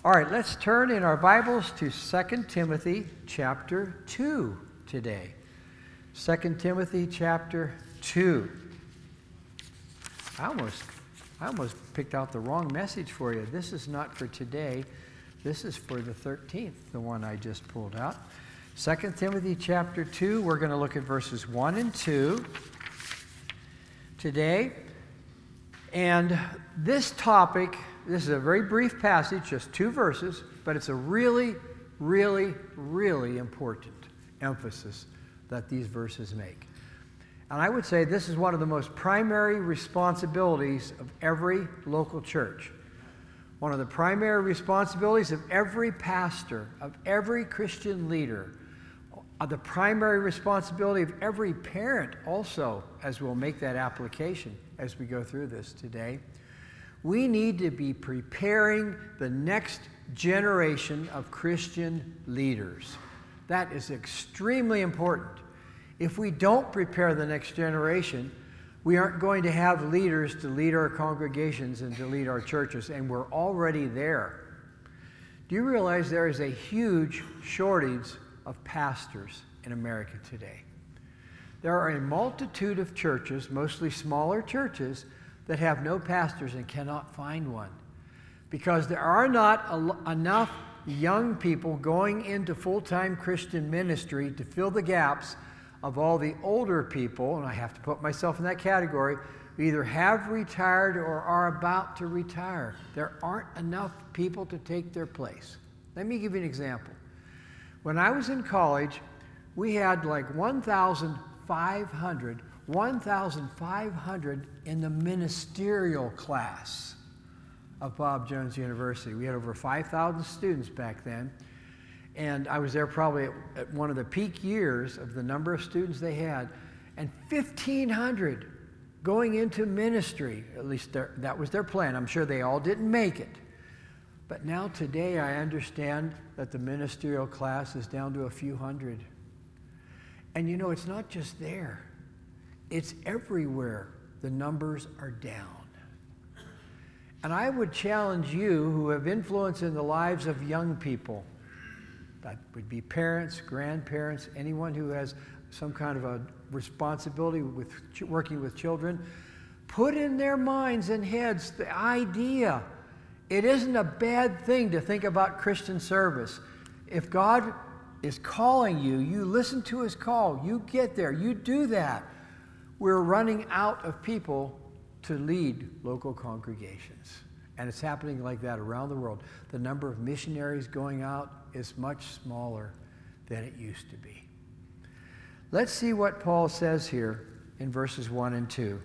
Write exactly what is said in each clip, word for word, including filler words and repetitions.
All right, let's turn in our Bibles to Second Timothy chapter two today. Second Timothy chapter two. I almost, I almost picked out the wrong message for you. This is not for today. This is for the thirteenth, the one I just pulled out. Second Timothy chapter two, we're going to look at verses one and two today. And this topic, this is a very brief passage, just two verses, but it's a really, really, really important emphasis that these verses make. And I would say this is one of the most primary responsibilities of every local church. One of the primary responsibilities of every pastor, of every Christian leader, of the primary responsibility of every parent also, as we'll make that application as we go through this today. We need to be preparing the next generation of Christian leaders. That is extremely important. If we don't prepare the next generation, we aren't going to have leaders to lead our congregations and to lead our churches, and we're already there. Do you realize there is a huge shortage of pastors in America today? There are a multitude of churches, mostly smaller churches, that have no pastors and cannot find one because there are not a, enough young people going into full-time Christian ministry to fill the gaps of all the older people, and I have to put myself in that category, who either have retired or are about to retire. There aren't enough people to take their place. Let me give you an example. When I was in college, we had like one thousand five hundred in the ministerial class of Bob Jones University. We had over five thousand students back then, and I was there probably at, at one of the peak years of the number of students they had, and fifteen hundred going into ministry. At least their, that was their plan. I'm sure they all didn't make it. But now today I understand that the ministerial class is down to a few hundred. And you know, it's not just there. It's everywhere. The numbers are down. And I would challenge you who have influence in the lives of young people, that would be parents, grandparents, anyone who has some kind of a responsibility with ch- working with children, put in their minds and heads the idea. It isn't a bad thing to think about Christian service. If God is calling you, you listen to his call, you get there, you do that. We're running out of people to lead local congregations. And it's happening like that around the world. The number of missionaries going out is much smaller than it used to be. Let's see what Paul says here in verses one and two.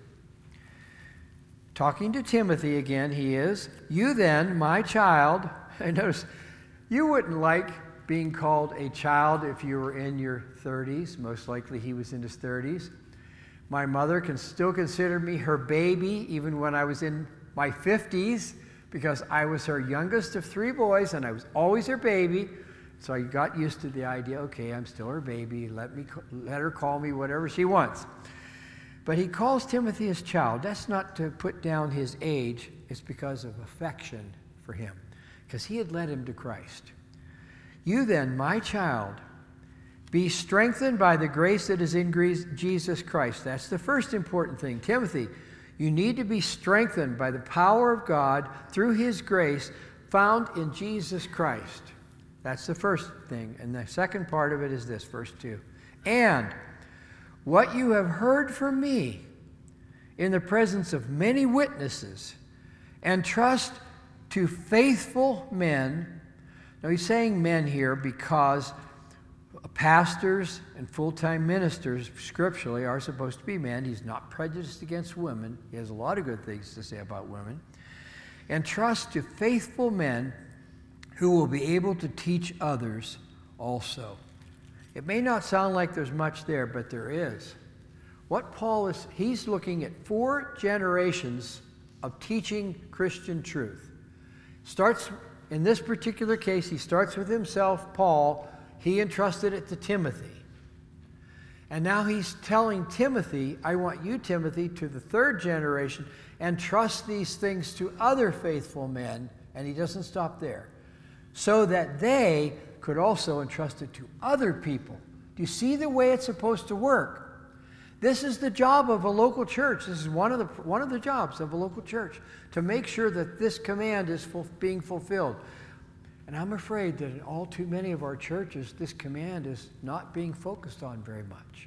Talking to Timothy again, he is, "You then, my child," and notice, you wouldn't like being called a child if you were in your thirties. Most likely he was in his thirties. My mother can still consider me her baby even when I was in my fifties because I was her youngest of three boys and I was always her baby. So I got used to the idea, okay, I'm still her baby. Let me let her call me whatever she wants. But he calls Timothy his child. That's not to put down his age. It's because of affection for him, because he had led him to Christ. "You then, my child, be strengthened by the grace that is in Jesus Christ." That's the first important thing. Timothy, you need to be strengthened by the power of God through his grace found in Jesus Christ. That's the first thing. And the second part of it is this, verse two. "And what you have heard from me in the presence of many witnesses, entrust to faithful men." Now he's saying men here because pastors and full-time ministers scripturally are supposed to be men. He's not prejudiced against women. He has a lot of good things to say about women. "Entrust to faithful men who will be able to teach others also." It may not sound like there's much there, but there is. What Paul is, he's looking at four generations of teaching Christian truth. Starts, in this particular case, he starts with himself, Paul. He entrusted it to Timothy. And now he's telling Timothy, I want you, Timothy, to the third generation, and trust these things to other faithful men. And he doesn't stop there. so that they could also entrust it to other people. Do you see the way it's supposed to work? This is the job of a local church. This is one of the, one of the jobs of a local church, to make sure that this command is full, being fulfilled. And I'm afraid that in all too many of our churches, this command is not being focused on very much.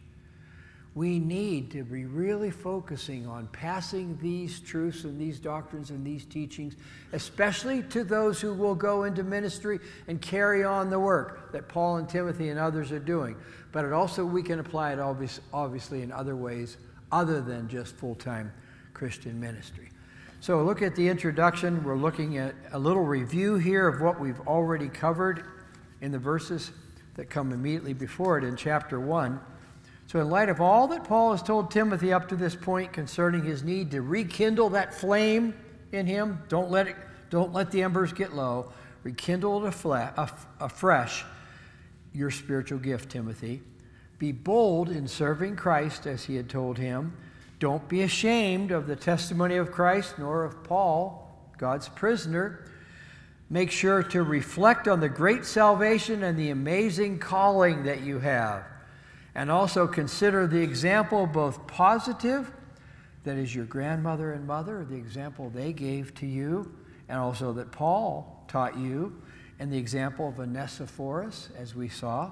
We need to be really focusing on passing these truths and these doctrines and these teachings, especially to those who will go into ministry and carry on the work that Paul and Timothy and others are doing. But it also, we can apply it obvious, obviously in other ways other than just full-time Christian ministry. So look at the introduction. We're looking at a little review here of what we've already covered in the verses that come immediately before it in chapter one. So in light of all that Paul has told Timothy up to this point concerning his need to rekindle that flame in him, don't let it, don't let the embers get low, rekindle it afresh your spiritual gift, Timothy. Be bold in serving Christ, as he had told him. Don't be ashamed of the testimony of Christ, nor of Paul, God's prisoner. Make sure to reflect on the great salvation and the amazing calling that you have. And also consider the example, both positive, that is your grandmother and mother, the example they gave to you, and also that Paul taught you, and the example of Onesiphorus, as we saw.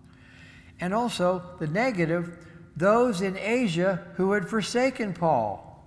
And also the negative, those in Asia who had forsaken Paul.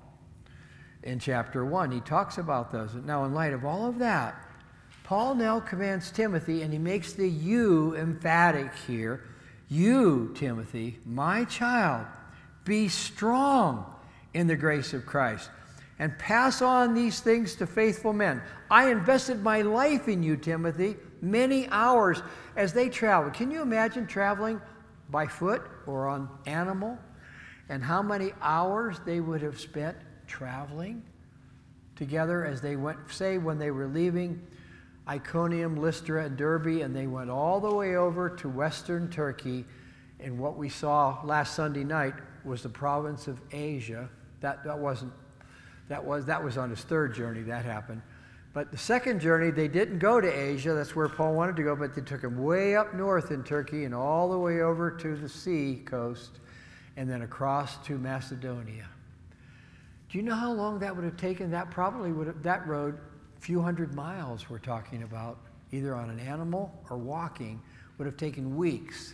In chapter one, he talks about those. Now, in light of all of that, Paul now commands Timothy, and he makes the you emphatic here. You, Timothy, my child, be strong in the grace of Christ, and pass on these things to faithful men. I invested my life in you, Timothy, many hours as they traveled. Can you imagine traveling by foot or on animal, and how many hours they would have spent traveling together as they went, say, when they were leaving Iconium, Lystra, and Derbe, and they went all the way over to western Turkey. And what we saw last Sunday night was the province of Asia. That, that wasn't, that was, that was on his third journey that happened. But the second journey, they didn't go to Asia. That's where Paul wanted to go, but they took him way up north in Turkey and all the way over to the sea coast and then across to Macedonia. Do you know how long that would have taken? That probably would have, that road, a few hundred miles we're talking about, either on an animal or walking, would have taken weeks.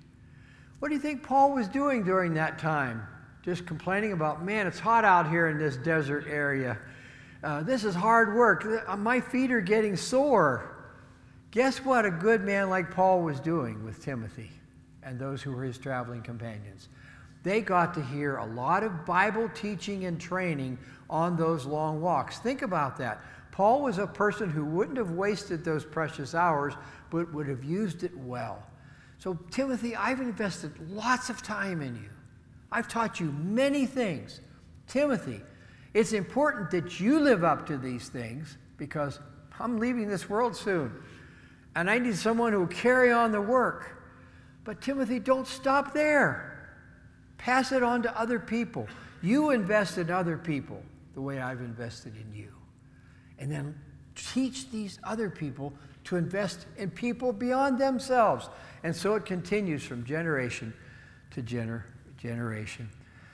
What do you think Paul was doing during that time? Just complaining about, man, it's hot out here in this desert area. Uh, this is hard work. My feet are getting sore. Guess what a good man like Paul was doing with Timothy and those who were his traveling companions? They got to hear a lot of Bible teaching and training on those long walks. Think about that. Paul was a person who wouldn't have wasted those precious hours, but would have used it well. So, Timothy, I've invested lots of time in you. I've taught you many things. Timothy, it's important that you live up to these things because I'm leaving this world soon. And I need someone who will carry on the work. But Timothy, don't stop there. Pass it on to other people. You invest in other people the way I've invested in you. And then teach these other people to invest in people beyond themselves. And so it continues from generation to gener- generation.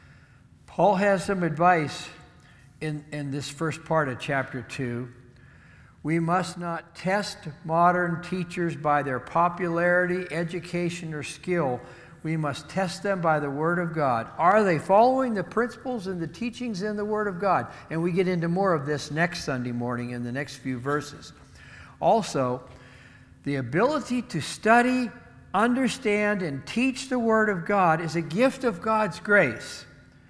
Paul has some advice in, in this first part of chapter two. We must not test modern teachers by their popularity, education, or skill. We must test them by the Word of God. Are they following the principles and the teachings in the Word of God? And we get into more of this next Sunday morning in the next few verses. Also, the ability to study, understand, and teach the Word of God is a gift of God's grace.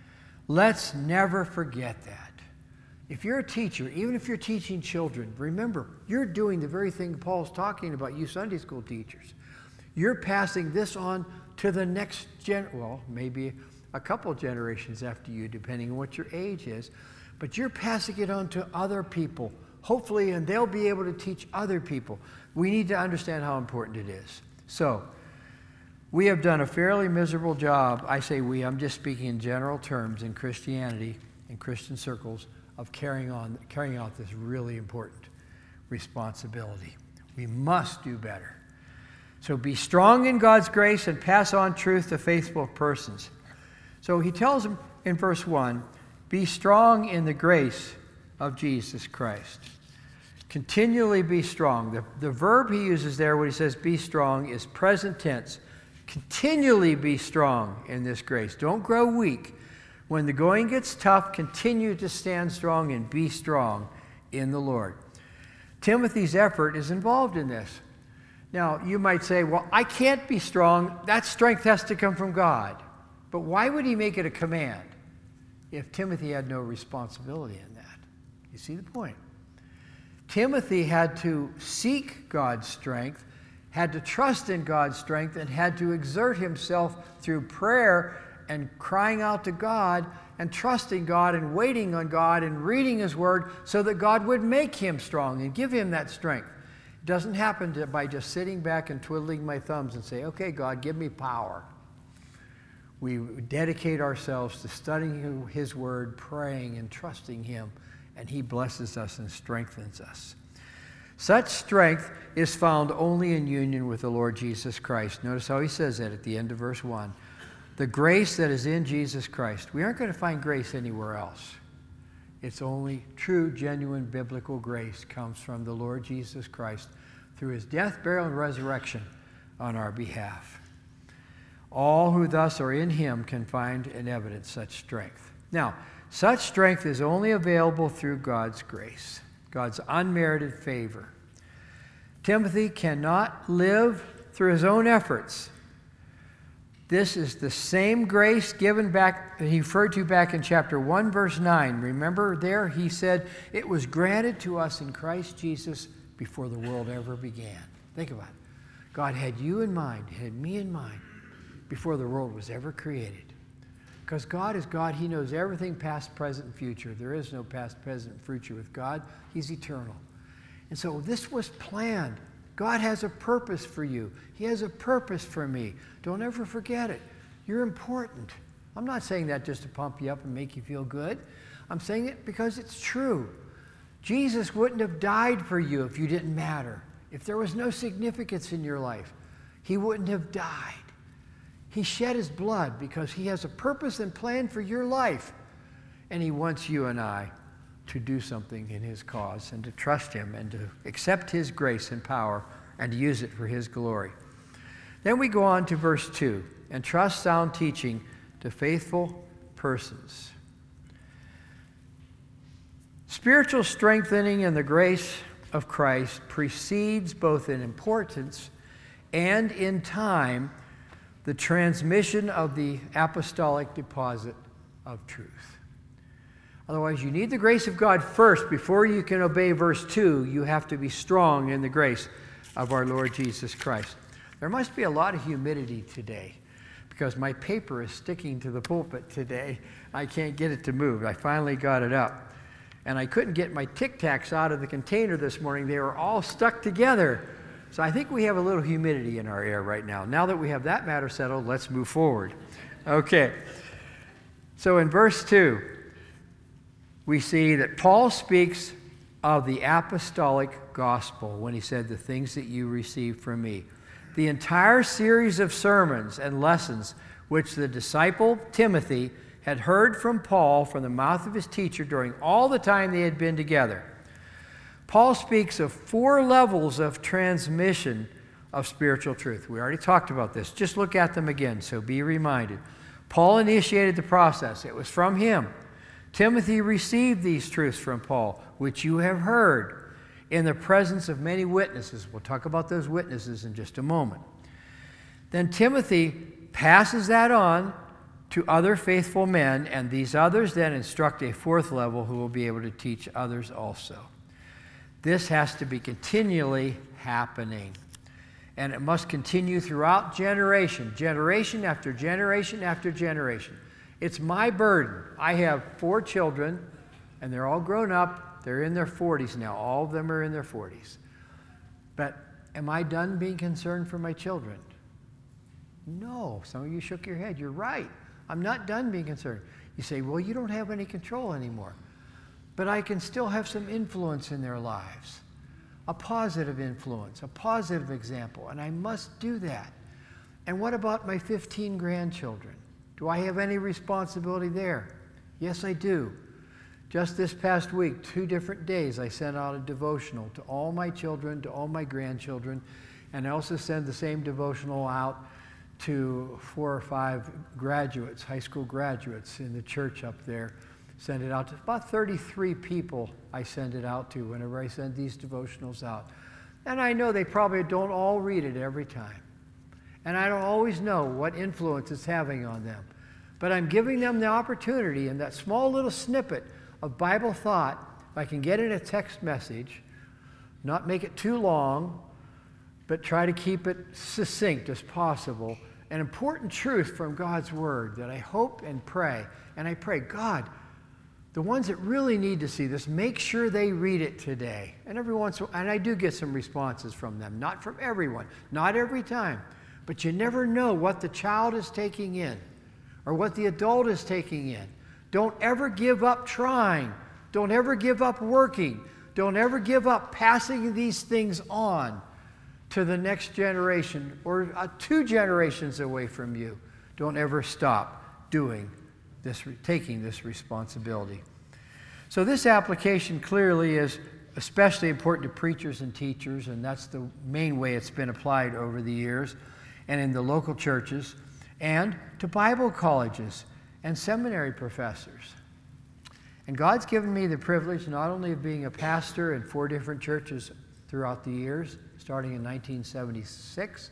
Let's never forget that. If you're a teacher, even if you're teaching children, remember, you're doing the very thing Paul's talking about, you Sunday school teachers. You're passing this on to the next gen, well, maybe a couple generations after you, depending on what your age is. But you're passing it on to other people, hopefully, and they'll be able to teach other people. We need to understand how important it is. So, we have done a fairly miserable job, I say we, I'm just speaking in general terms in Christianity, in Christian circles, of carrying on, carrying out this really important responsibility. We must do better. So be strong in God's grace and pass on truth to faithful persons. So he tells them in verse one, be strong in the grace of Jesus Christ. Continually be strong. The, the verb he uses there when he says be strong is present tense. Continually be strong in this grace. Don't grow weak. When the going gets tough, continue to stand strong and be strong in the Lord. Timothy's effort is involved in this. Now, you might say, well, I can't be strong. That strength has to come from God. But why would he make it a command if Timothy had no responsibility in that? You see the point? Timothy had to seek God's strength, had to trust in God's strength, and had to exert himself through prayer and crying out to God and trusting God and waiting on God and reading his word so that God would make him strong and give him that strength. It doesn't happen to, by just sitting back and twiddling my thumbs and say, okay, God, give me power. We dedicate ourselves to studying his word, praying and trusting him, and he blesses us and strengthens us. Such strength is found only in union with the Lord Jesus Christ. Notice how he says that at the end of verse one. The grace that is in Jesus Christ. We aren't going to find grace anywhere else. It's only true, genuine, biblical grace comes from the Lord Jesus Christ through his death, burial, and resurrection on our behalf. All who thus are in him can find and evidence such strength. Now, such strength is only available through God's grace, God's unmerited favor. Timothy cannot live through his own efforts. This is the same grace given back that he referred to back in chapter one, verse nine. Remember there he said, it was granted to us in Christ Jesus before the world ever began. Think about it. God had you in mind, had me in mind, before the world was ever created. Because God is God, he knows everything past, present, and future. There is no past, present, and future with God. He's eternal. And so this was planned. God has a purpose for you. He has a purpose for me. Don't ever forget it. You're important. I'm not saying that just to pump you up and make you feel good. I'm saying it because it's true. Jesus wouldn't have died for you if you didn't matter. If there was no significance in your life, he wouldn't have died. He shed his blood because he has a purpose and plan for your life. And he wants you and I to do something in his cause and to trust him and to accept his grace and power and to use it for his glory. Then we go on to verse two, and trust sound teaching to faithful persons. Spiritual strengthening in the grace of Christ precedes both in importance and in time the transmission of the apostolic deposit of truth. Otherwise, you need the grace of God first. Before you can obey verse two, you have to be strong in the grace of our Lord Jesus Christ. There must be a lot of humidity today because my paper is sticking to the pulpit today. I can't get it to move. I finally got it up. And I couldn't get my Tic Tacs out of the container this morning. They were all stuck together. So I think we have a little humidity in our air right now. Now that we have that matter settled, let's move forward. Okay. So in verse two, we see that Paul speaks of the apostolic gospel when he said, the things that you received from me. The entire series of sermons and lessons which the disciple Timothy had heard from Paul from the mouth of his teacher during all the time they had been together. Paul speaks of four levels of transmission of spiritual truth. We already talked about this. Just look at them again, so be reminded. Paul initiated the process. It was from him. Timothy received these truths from Paul, which you have heard in the presence of many witnesses. We'll talk about those witnesses in just a moment. Then Timothy passes that on to other faithful men, and these others then instruct a fourth level who will be able to teach others also. This has to be continually happening, and it must continue throughout generation, generation after generation after generation. It's my burden. I have four children, and they're all grown up. They're in their forties now. All of them are in their forties. But am I done being concerned for my children? No. Some of you shook your head. You're right. I'm not done being concerned. You say, well, you don't have any control anymore. But I can still have some influence in their lives. a positive influence, a positive example, and I must do that. And what about my fifteen grandchildren? Do I have any responsibility there? Yes, I do. Just this past week, two different days, I sent out a devotional to all my children, to all my grandchildren, and I also send the same devotional out to four or five graduates, high school graduates in the church up there. Send it out to about thirty-three people I send it out to whenever I send these devotionals out. And I know they probably don't all read it every time. And I don't always know what influence it's having on them. But I'm giving them the opportunity in that small little snippet of Bible thought, if I can get in a text message, not make it too long, but try to keep it succinct as possible, an important truth from God's Word that I hope and pray. And I pray, God, the ones that really need to see this, make sure they read it today. And every once in a while, and I do get some responses from them, not from everyone, not every time. But you never know what the child is taking in or what the adult is taking in. Don't ever give up trying. Don't ever give up working. Don't ever give up passing these things on to the next generation or uh, two generations away from you. Don't ever stop doing this, taking this responsibility. So this application clearly is especially important to preachers and teachers, and that's the main way it's been applied over the years, and in the local churches, and to Bible colleges and seminary professors. And God's given me the privilege not only of being a pastor in four different churches throughout the years, starting in nineteen seventy-six,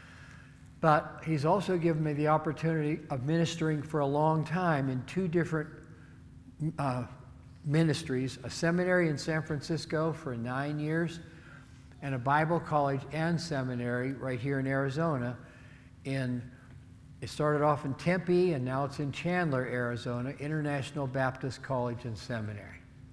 but He's also given me the opportunity of ministering for a long time in two different uh, ministries, a seminary in San Francisco for nine years, and a Bible college and seminary right here in Arizona. In It started off in Tempe, and now it's in Chandler, Arizona, International Baptist College and Seminary.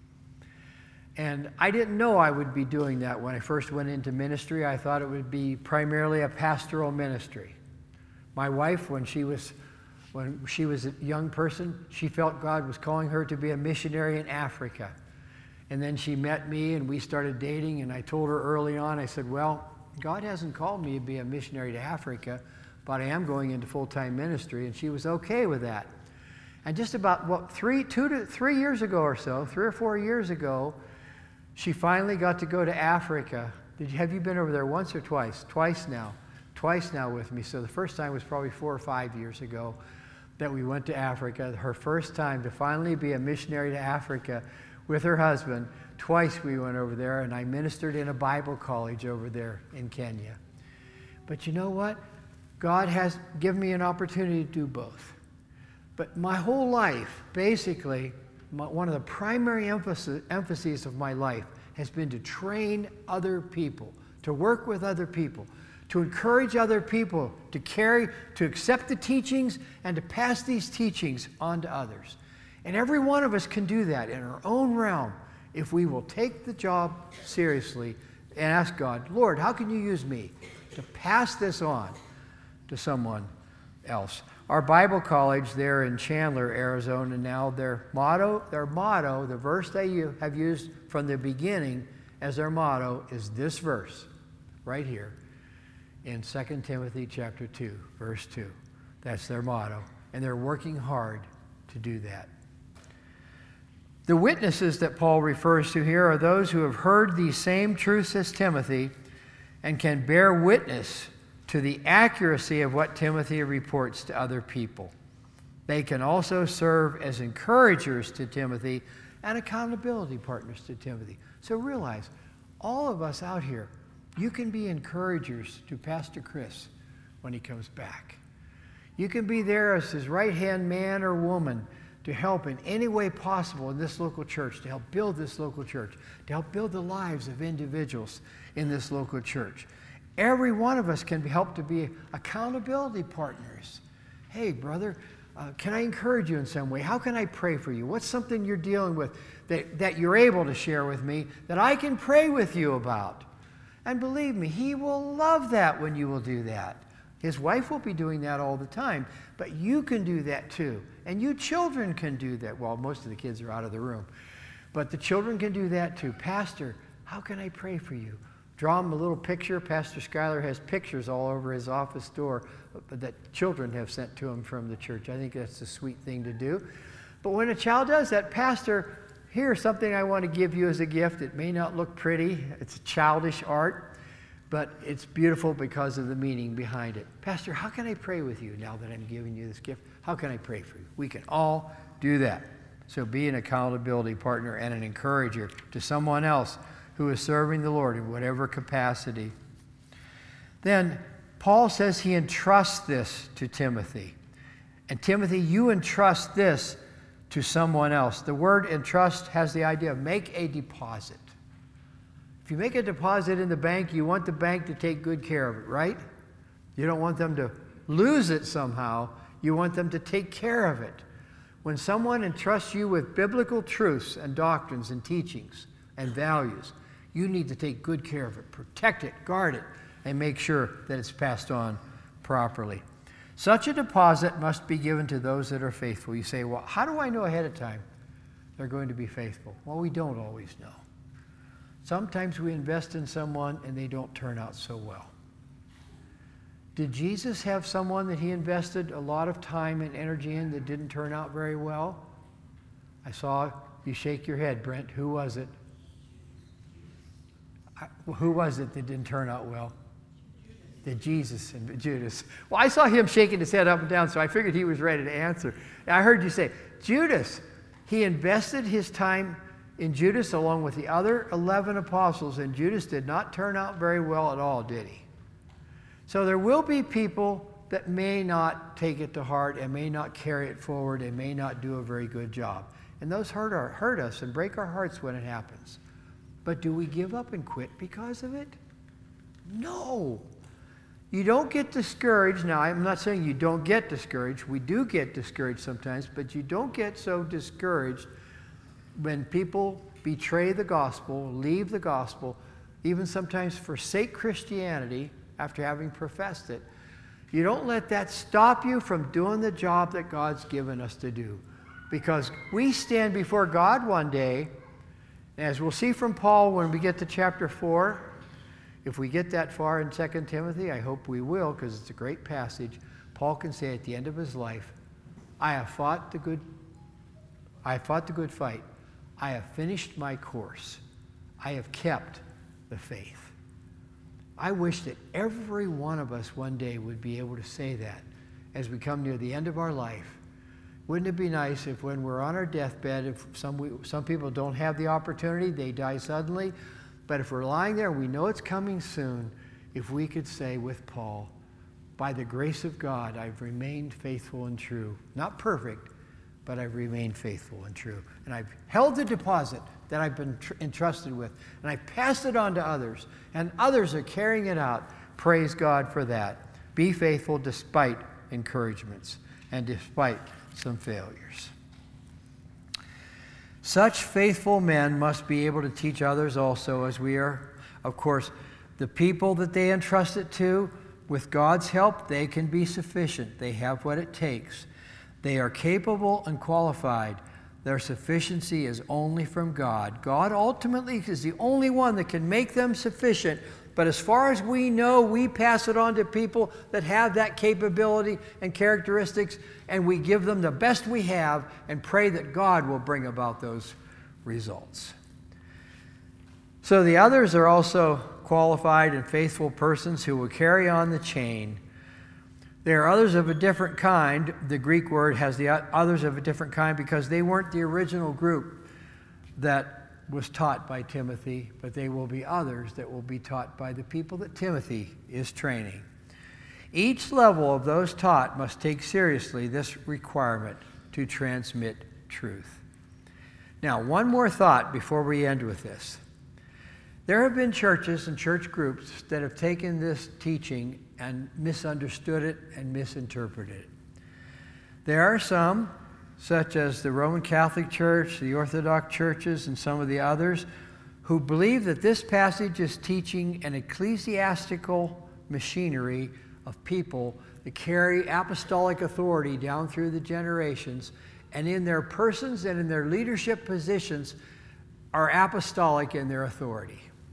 And I didn't know I would be doing that when I first went into ministry. I thought it would be primarily a pastoral ministry. My wife, when she was when she was a young person, she felt God was calling her to be a missionary in Africa. And then she met me, and we started dating, and I told her early on, I said, well, God hasn't called me to be a missionary to Africa, but I am going into full-time ministry, and she was okay with that. And just about, what, three, two to three years ago or so, three or four years ago, she finally got to go to Africa. Did you, have you been over there once or twice? Twice now. Twice now with me. So the first time was probably four or five years ago that we went to Africa. Her first time to finally be a missionary to Africa with her husband. Twice we went over there, and I ministered in a Bible college over there in Kenya. But you know what? God has given me an opportunity to do both. But my whole life, basically, my, one of the primary emphasis, emphases of my life has been to train other people, to work with other people, to encourage other people to carry, to accept the teachings and to pass these teachings on to others. And every one of us can do that in our own realm if we will take the job seriously and ask God, Lord, how can you use me to pass this on to someone else? Our Bible college there in Chandler, Arizona, now their motto, their motto, the verse they have used from the beginning as their motto is this verse right here in Second Timothy chapter two, verse two. That's their motto, and they're working hard to do that. The witnesses that Paul refers to here are those who have heard these same truths as Timothy and can bear witness to the accuracy of what Timothy reports to other people. They can also serve as encouragers to Timothy and accountability partners to Timothy. So realize, all of us out here, you can be encouragers to Pastor Chris when he comes back. You can be there as his right-hand man or woman to help in any way possible in this local church, to help build this local church, to help build the lives of individuals in this local church. Every one of us can help to be accountability partners. Hey, brother, uh, can I encourage you in some way? How can I pray for you? What's something you're dealing with that, that you're able to share with me that I can pray with you about? And believe me, he will love that when you will do that. His wife will be doing that all the time, but you can do that too. And you children can do that. Well, most of the kids are out of the room. But the children can do that too. Pastor, How can I pray for you? Draw him a little picture. Pastor Schuyler has pictures all over his office door that children have sent to him from the church. I think that's a sweet thing to do. But when a child does that, Pastor, here's something I want to give you as a gift. It may not look pretty. It's childish art, but it's beautiful because of the meaning behind it. Pastor, how can I pray with you now that I'm giving you this gift? How can I pray for you? We can all do that. So be an accountability partner and an encourager to someone else who is serving the Lord in whatever capacity. Then Paul says he entrusts this to Timothy. And Timothy, you entrust this to someone else. The word entrust has the idea of make a deposit. If you make a deposit in the bank, you want the bank to take good care of it, right? You don't want them to lose it somehow. You want them to take care of it. When someone entrusts you with biblical truths and doctrines and teachings and values, you need to take good care of it, protect it, guard it, and make sure that it's passed on properly. Such a deposit must be given to those that are faithful. You say, well, how do I know ahead of time they're going to be faithful? Well, we don't always know. Sometimes we invest in someone and they don't turn out so well. Did Jesus have someone that he invested a lot of time and energy in that didn't turn out very well? I saw you shake your head, Brent. Who was it? I, who was it that didn't turn out well? The Jesus and Judas. Well, I saw him shaking his head up and down, so I figured he was ready to answer. And I heard you say, Judas, he invested his time in Judas along with the other eleven apostles, and Judas did not turn out very well at all, did he? So there will be people that may not take it to heart and may not carry it forward and may not do a very good job. And those hurt, our, hurt us and break our hearts when it happens. But do we give up and quit because of it? No. You don't get discouraged. Now, I'm not saying you don't get discouraged. We do get discouraged sometimes, but you don't get so discouraged when people betray the gospel, leave the gospel, even sometimes forsake Christianity after having professed it. You don't let that stop you from doing the job that God's given us to do. Because we stand before God one day, as we'll see from Paul when we get to chapter four, if we get that far in Second Timothy, I hope we will, because it's a great passage. Paul can say at the end of his life, I have fought the good, I have fought the good fight. I have finished my course. I have kept the faith. I wish that every one of us one day would be able to say that as we come near the end of our life. Wouldn't it be nice if when we're on our deathbed, if some, we, some people don't have the opportunity, they die suddenly, but if we're lying there, we know it's coming soon, if we could say with Paul, by the grace of God, I've remained faithful and true. Not perfect, but I've remained faithful and true. And I've held the deposit that I've been tr- entrusted with, and I've passed it on to others, and others are carrying it out. Praise God for that. Be faithful despite encouragements and despite some failures. Such faithful men must be able to teach others also, as we are. Of course, the people that they entrust it to, with God's help, they can be sufficient. They have what it takes. They are capable and qualified. Their sufficiency is only from God. God ultimately is the only one that can make them sufficient. But as far as we know, we pass it on to people that have that capability and characteristics, and we give them the best we have and pray that God will bring about those results. So the others are also qualified and faithful persons who will carry on the chain. There are others of a different kind. The Greek word has the others of a different kind because they weren't the original group that was taught by Timothy, but they will be others that will be taught by the people that Timothy is training. Each level of those taught must take seriously this requirement to transmit truth. Now, one more thought before we end with this. There have been churches and church groups that have taken this teaching and misunderstood it and misinterpreted it. There are some, such as the Roman Catholic Church, the Orthodox churches, and some of the others, who believe that this passage is teaching an ecclesiastical machinery of people that carry apostolic authority down through the generations, and in their persons and in their leadership positions are apostolic in their authority.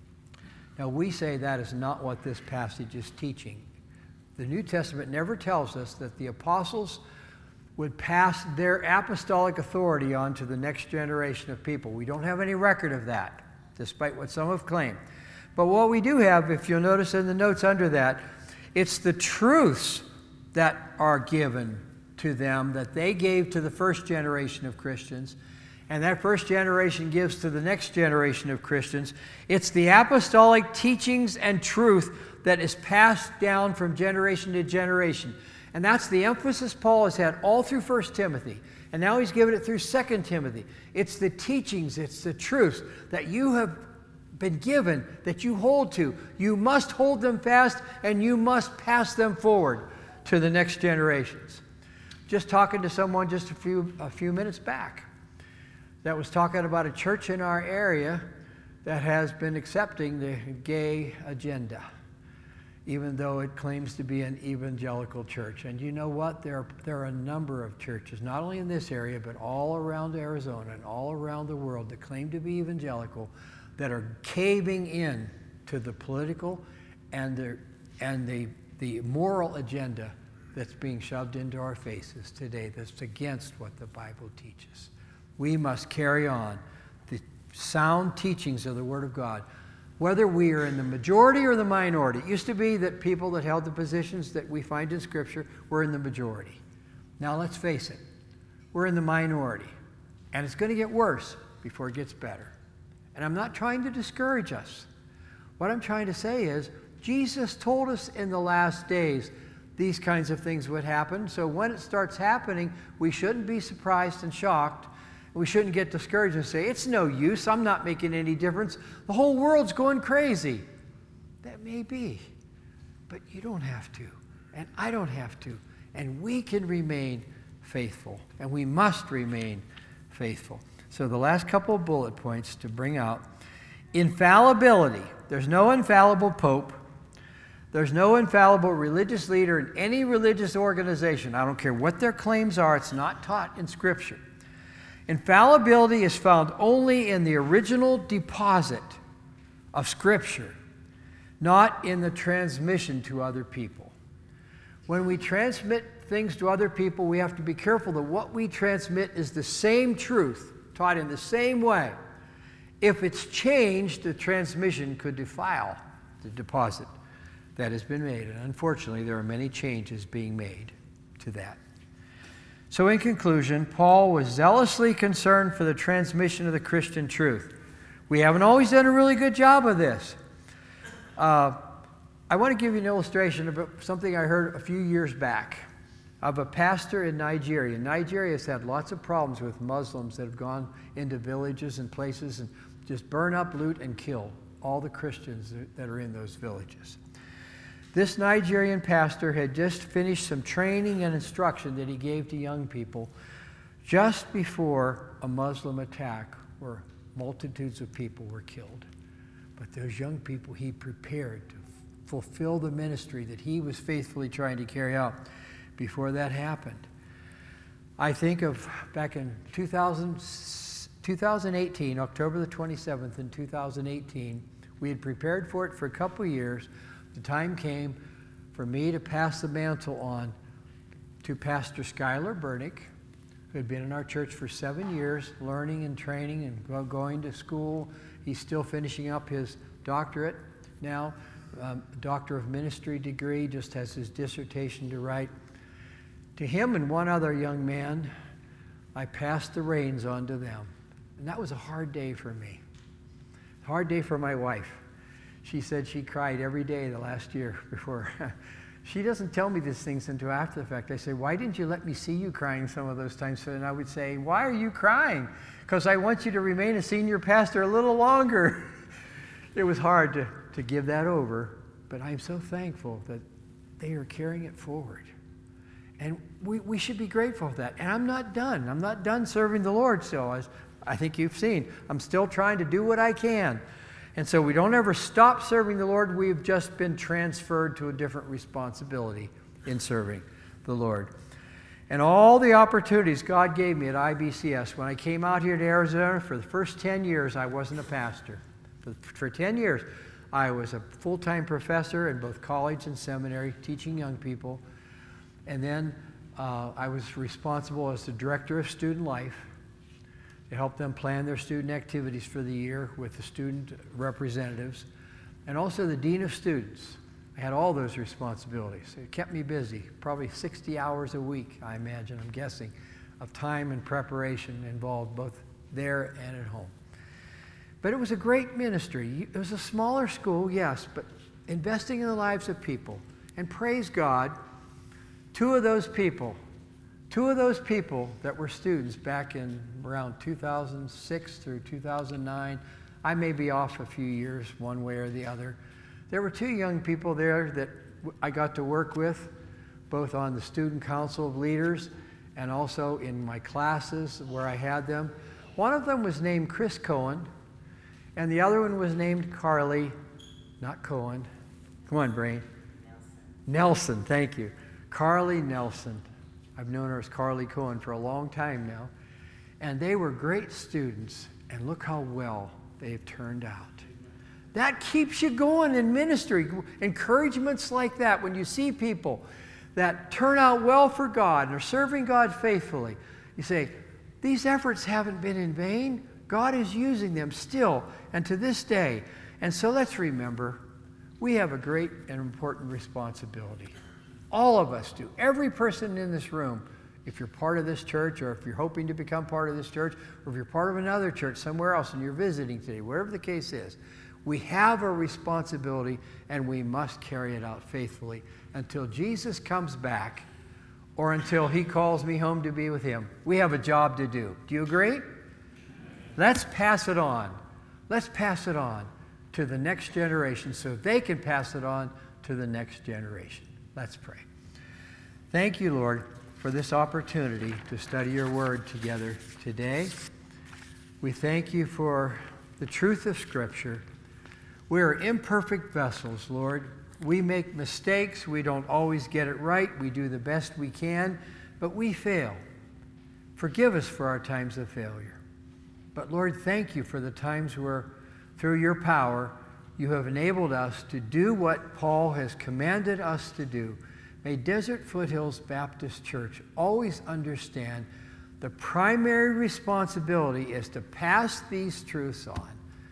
Now, we say that is not what this passage is teaching. The New Testament never tells us that the apostles would pass their apostolic authority on to the next generation of people. We don't have any record of that, despite what some have claimed. But what we do have, if you'll notice in the notes under that, it's the truths that are given to them that they gave to the first generation of Christians, and that first generation gives to the next generation of Christians. It's the apostolic teachings and truth that is passed down from generation to generation. And that's the emphasis Paul has had all through First Timothy. And now he's given it through Second Timothy. It's the teachings, it's the truths that you have been given, that you hold to. You must hold them fast, and you must pass them forward to the next generations. Just talking to someone just a few, a few minutes back that was talking about a church in our area that has been accepting the gay agenda, even though it claims to be an evangelical church. And you know what? There are, there are a number of churches, not only in this area, but all around Arizona and all around the world that claim to be evangelical, that are caving in to the political and the, and the, the moral agenda that's being shoved into our faces today that's against what the Bible teaches. We must carry on the sound teachings of the Word of God, whether we are in the majority or the minority. It used to be that people that held the positions that we find in Scripture were in the majority. Now let's face it, we're in the minority, and it's going to get worse before it gets better. And I'm not trying to discourage us. What I'm trying to say is, Jesus told us in the last days these kinds of things would happen. So when it starts happening, we shouldn't be surprised and shocked. We shouldn't get discouraged and say, it's no use, I'm not making any difference. The whole world's going crazy. That may be, but you don't have to, and I don't have to. And we can remain faithful, and we must remain faithful. So the last couple of bullet points to bring out. Infallibility. There's no infallible pope. There's no infallible religious leader in any religious organization. I don't care what their claims are. It's not taught in Scripture. Infallibility is found only in the original deposit of Scripture, not in the transmission to other people. When we transmit things to other people, we have to be careful that what we transmit is the same truth, taught in the same way. If it's changed, the transmission could defile the deposit that has been made. And unfortunately, there are many changes being made to that. So in conclusion, Paul was zealously concerned for the transmission of the Christian truth. We haven't always done a really good job of this. Uh, I want to give you an illustration of something I heard a few years back of a pastor in Nigeria. Nigeria has had lots of problems with Muslims that have gone into villages and places and just burn up, loot, and kill all the Christians that are in those villages. This Nigerian pastor had just finished some training and instruction that he gave to young people just before a Muslim attack where multitudes of people were killed. But those young people he prepared to fulfill the ministry that he was faithfully trying to carry out before that happened. I think of back in two thousand, two thousand eighteen, October the twenty-seventh in two thousand eighteen, we had prepared for it for a couple of years. The time came for me to pass the mantle on to Pastor Skylar Burnick, who had been in our church for seven years, learning and training and going to school. He's still finishing up his doctorate now, um, Doctor of Ministry degree, just has his dissertation to write. To him and one other young man, I passed the reins on to them. And that was a hard day for me. Hard day for my wife. She said she cried every day the last year before. She doesn't tell me these things until after the fact. I say, why didn't you let me see you crying some of those times? And I would say, why are you crying? Because I want you to remain a senior pastor a little longer. It was hard to, to give that over, but I'm so thankful that they are carrying it forward. And we, we should be grateful for that. And I'm not done. I'm not done serving the Lord still. As I think you've seen, I'm still trying to do what I can. And so we don't ever stop serving the Lord. We've just been transferred to a different responsibility in serving the Lord. And all the opportunities God gave me at I B C S, when I came out here to Arizona, for the first ten years, I wasn't a pastor. For, for ten years, I was a full-time professor in both college and seminary, teaching young people. And then uh, I was responsible as the director of student life to help them plan their student activities for the year with the student representatives, and also the dean of students. I had all those responsibilities. It kept me busy, probably sixty hours a week, I imagine, I'm guessing, of time and preparation involved both there and at home. But it was a great ministry. It was a smaller school, yes, but investing in the lives of people. And praise God, two of those people, two of those people that were students back in around two thousand six through two thousand nine, I may be off a few years one way or the other. There were two young people there that I got to work with, both on the Student Council of Leaders and also in my classes where I had them. One of them was named Chris Cohen, and the other one was named Carly, not Cohen. Come on, Brain. Nelson. Nelson, thank you. Carly Nelson. I've known her as Carly Cohen for a long time now. And they were great students, and look how well they've turned out. That keeps you going in ministry. Encouragements like that, when you see people that turn out well for God and are serving God faithfully, you say, these efforts haven't been in vain. God is using them still and to this day. And so let's remember, we have a great and important responsibility. All of us do. Every person in this room, if you're part of this church, or if you're hoping to become part of this church, or if you're part of another church somewhere else and you're visiting today, wherever the case is, we have a responsibility and we must carry it out faithfully until Jesus comes back or until he calls me home to be with him. We have a job to do. Do you agree? Let's pass it on. Let's pass it on to the next generation so they can pass it on to the next generation. Let's pray. Thank you, Lord, for this opportunity to study your word together today. We thank you for the truth of Scripture. We are imperfect vessels, Lord. We make mistakes. We don't always get it right. We do the best we can, but we fail. Forgive us for our times of failure. But Lord, thank you for the times where, through your power, you have enabled us to do what Paul has commanded us to do. May Desert Foothills Baptist Church always understand the primary responsibility is to pass these truths on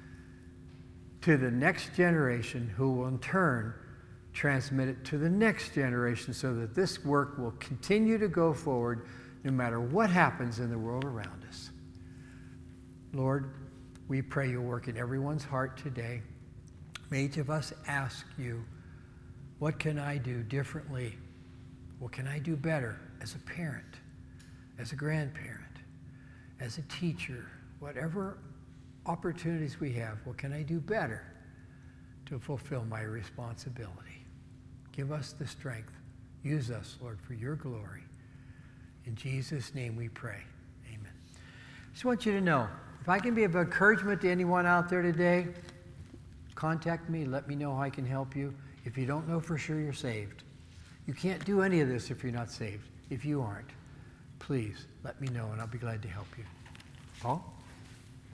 to the next generation, who will in turn transmit it to the next generation, so that this work will continue to go forward no matter what happens in the world around us. Lord, we pray you'll work in everyone's heart today. May each of us ask you, what can I do differently? What can I do better as a parent, as a grandparent, as a teacher, whatever opportunities we have, what can I do better to fulfill my responsibility? Give us the strength. Use us, Lord, for your glory. In Jesus' name we pray. Amen. I just want you to know, if I can be of encouragement to anyone out there today, contact me. Let me know how I can help you. If you don't know for sure you're saved, you can't do any of this if you're not saved. If you aren't, please let me know and I'll be glad to help you. Paul?